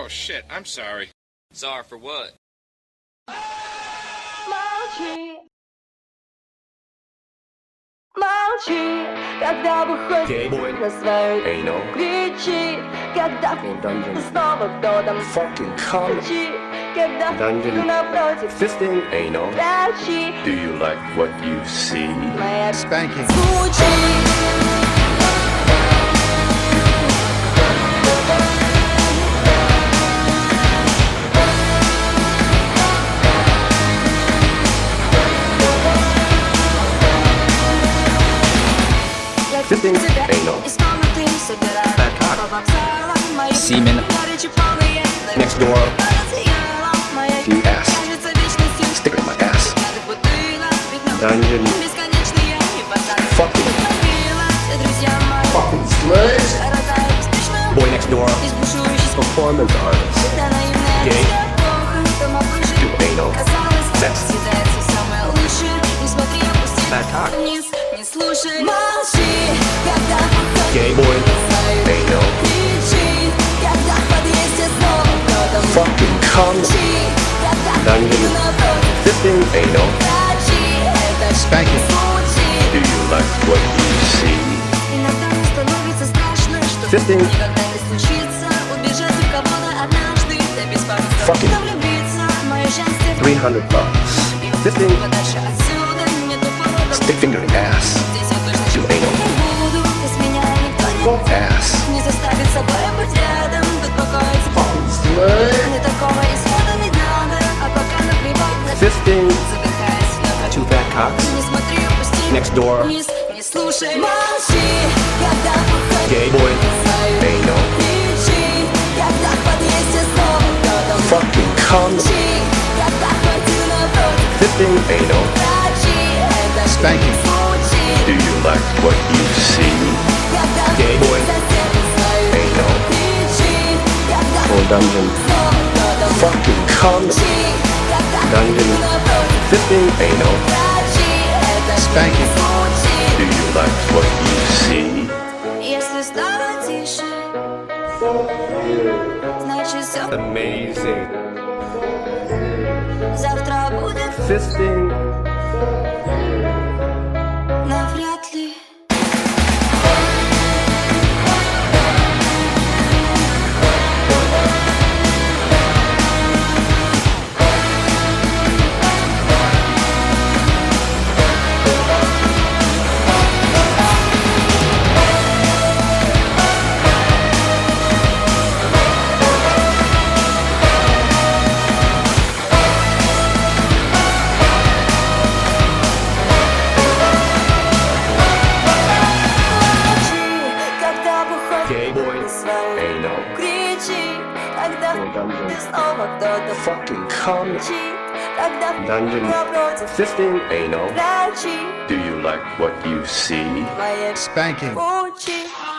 shit, I'm sorry. Sorry for what? Молчи, когда выходишь на свою кричи, когда снова кто-то кричи, когда напротив кричи. Do you like what you see? Моя Spanking. Fisting anal. Bad cock. Semen. Next door. The ass. Stick it in my ass. Dungeon. Fucking. Fucking slaves. Boy next door. Performance artist. Gay. Do anal. Sex. Bad cock. Gay boy. Anal. Fucking cum. Dungeon. Fisting anal. Spanking. Do you like what you see? Fisting. Fucking. $300. Fisting. Stick fingering ass. Do anal. Ass. Fisting. Two fat cocks. Next door. Gay boy. Anal. Fucking cum. Fisting anal. Spanking. Do you like what you see? Gay boy. Anal. Or dungeon. Fucking cum. Dungeon. Fisting anal. Spanking. Do you like what you see? Если стало тише, значит все Amazing. завтра будет Fisting. навряд ли. Gay boy. Anal. Кричи, когда Or dungeon. ты снова кто-то Fucking cum. кричи, когда Dungeon. напротив Fisting anal. кричи, Do you like what you see? моя Spanking. учи.